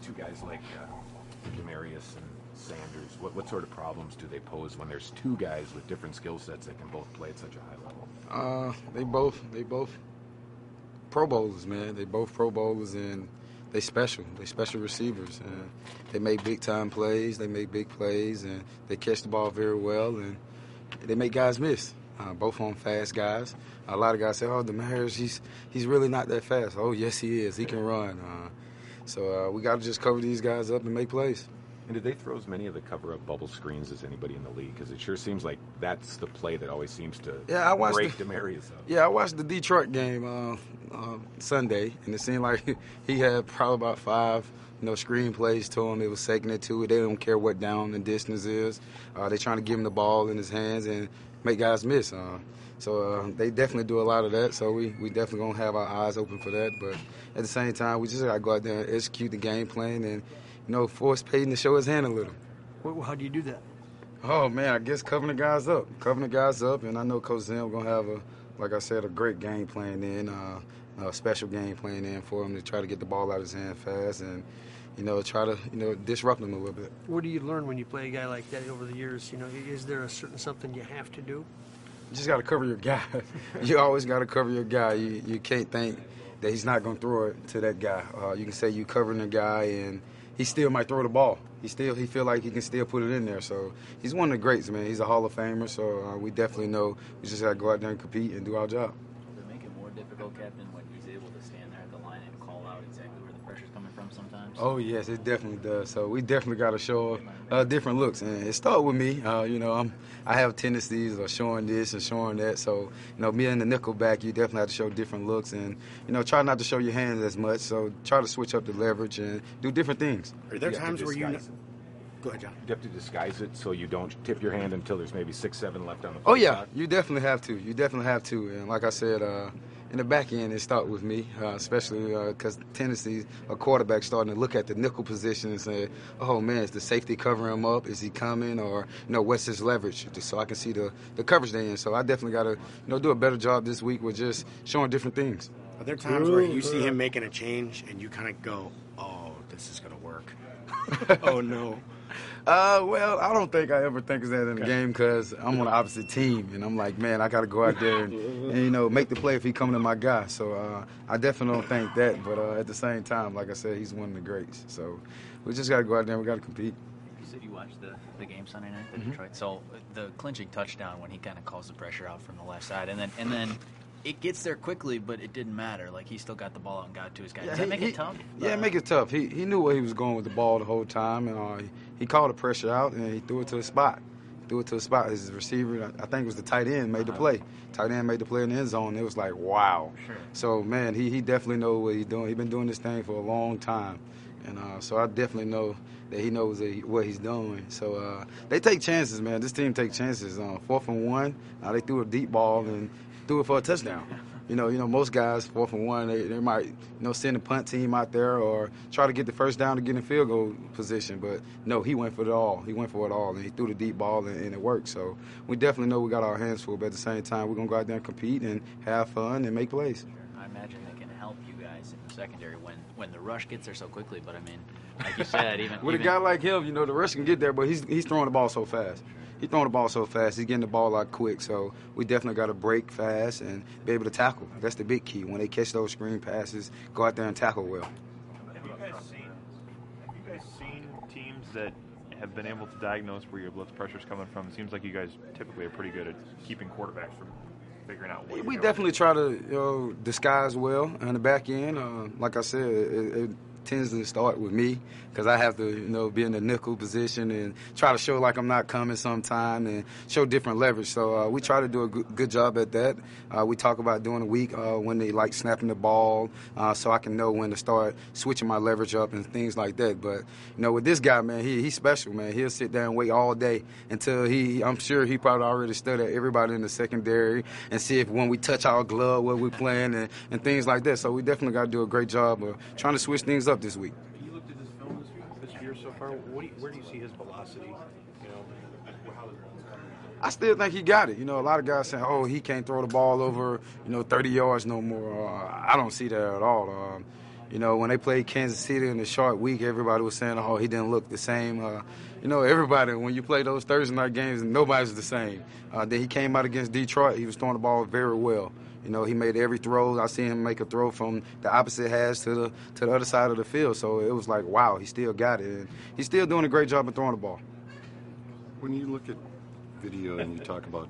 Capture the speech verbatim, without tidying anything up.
two guys like uh, Demaryius and Sanders, what, what sort of problems do they pose when there's two guys with different skill sets that can both play at such a high level? Uh, they both, they both Pro Bowlers, man. They both Pro Bowlers, and they special. They special receivers, and they make big time plays. They make big plays, and they catch the ball very well, and they make guys miss. Uh, both of them fast guys. A lot of guys say, "Oh, Demaryius, he's he's really not that fast." Oh, yes, he is. He can run. Uh, so uh, we got to just cover these guys up and make plays. And did they throw as many of the cover-up bubble screens as anybody in the league? Because it sure seems like that's the play that always seems to yeah, I watched break the, Demaryius up. Yeah, I watched the Detroit game uh, uh, Sunday, and it seemed like he had probably about five you know, screen plays to him. It was second and two. They don't care what down the distance is. Uh, they're trying to give him the ball in his hands and make guys miss. Uh, so uh, they definitely do a lot of that. So we, we definitely going to have our eyes open for that. But at the same time, we just got to go out there and execute the game plan and, you know, force Peyton to show his hand a little. Well, how do you do that? Oh, man, I guess covering the guys up. Covering the guys up, and I know Coach Zim going to have, a, like I said, a great game plan in, uh, a special game plan in for him to try to get the ball out of his hand fast and, you know, try to, you know, disrupt him a little bit. What do you learn when you play a guy like that over the years? You know, is there a certain something you have to do? You just got to cover your guy. You always got to cover your guy. You you can't think that he's not going to throw it to that guy. Uh, you can say you covering the guy, and he still might throw the ball. He still he feel like he can still put it in there. So he's one of the greats, man. He's a Hall of Famer. So uh, we definitely know we just got to go out there and compete and do our job. Does it make it more difficult, Captain, when he's able to stand there at the line and call out exactly where the pressure's coming from sometimes? Oh, yes, it definitely does. So we definitely got to show uh, different looks. And it started with me. Uh, you know, I'm, I have tendencies of showing this and showing that. So, you know, me and the nickelback, you definitely have to show different looks. And, you know, try not to show your hands as much. So try to switch up the leverage and do different things. Are there You have times to where you... disguise it. Go ahead, John. You have to disguise it so you don't tip your hand until there's maybe six, seven left on the Oh, field yeah, side. you definitely have to. You definitely have to. And like I said, uh, in the back end, it started with me, uh, especially because uh, Tennessee, a quarterback starting to look at the nickel position and say, oh, man, is the safety covering him up? Is he coming? Or, you know, what's his leverage? Just so I can see the, the coverage they in. So I definitely got to, you know, do a better job this week with just showing different things. Are there times where you see him making a change and you kind of go, oh, this is going to work? Oh, no. Uh, well, I don't think I ever think of that in the game because I'm on the opposite team, and I'm like, man, I got to go out there and, and, you know, make the play if he coming to my guy. So uh, I definitely don't think that, but uh, at the same time, like I said, he's one of the greats. So we just got to go out there and we got to compete. You said you watched the, the game Sunday night, the Mm-hmm. Detroit. So the clinching touchdown when he kind of calls the pressure out from the left side, and then and then it gets there quickly, but it didn't matter. Like he still got the ball out and got to his guy. Does that he- make he- it tough? Yeah, Uh, make it tough. He he knew where he was going with the ball the whole time, and uh, he, he called the pressure out, and he threw it to the spot. Threw it to the spot. His receiver, I I think it was the tight end, made the play. Tight end made the play in the end zone. It was like, wow. Sure. So, man, he, he definitely knows what he's doing. He's been doing this thing for a long time. And uh, so I definitely know that he knows that he, what he's doing. So uh, they take chances, man. This team take chances. Uh, fourth and one, uh, they threw a deep ball and threw it for a touchdown. You know, you know, most guys, fourth and one, they, they might, you know, send a punt team out there or try to get the first down to get in field goal position. But, no, he went for it all. He went for it all, and he threw the deep ball, and, and it worked. So we definitely know we got our hands full, but at the same time, we're going to go out there and compete and have fun and make plays. I imagine they can help you guys in the secondary when, when the rush gets there so quickly. But, I mean, like you said, even With even, a guy like him, you know, the rush can get there, but he's he's throwing the ball so fast. He's throwing the ball so fast. He's getting the ball out quick. So we definitely got to break fast and be able to tackle. That's the big key. When they catch those screen passes, go out there and tackle well. Have you guys seen? Have you guys seen teams that have been able to diagnose where your blitz pressure is coming from? It seems like you guys typically are pretty good at keeping quarterbacks from figuring out what. We you're definitely doing. try to you know, disguise well on the back end. Uh, like I said, it, it tends to start with me because I have to, you know, be in the nickel position and try to show like I'm not coming sometime and show different leverage. So uh, we try to do a good, good job at that. Uh, we talk about doing a week uh, when they like snapping the ball uh, so I can know when to start switching my leverage up and things like that. But, you know, with this guy, man, he he's special, man. He'll sit there and wait all day until he, I'm sure he probably already studied everybody in the secondary and see if when we touch our glove, what we're playing and, and things like that. So we definitely got to do a great job of trying to switch things up this week. You looked at this film this, this year so far. What do you, where do you see his velocity? You know, how I still think he got it. You know, a lot of guys say, oh, he can't throw the ball over, you know, thirty yards no more. Uh, I don't see that at all. Um, You know, when they played Kansas City in the short week, everybody was saying, oh, he didn't look the same. Uh, you know, everybody, when you play those Thursday night games, nobody's the same. Uh, then he came out against Detroit. He was throwing the ball very well. You know, he made every throw. I seen him make a throw from the opposite hash to the to the other side of the field. So it was like, wow, he still got it. And he's still doing a great job of throwing the ball. When you look at video and you talk about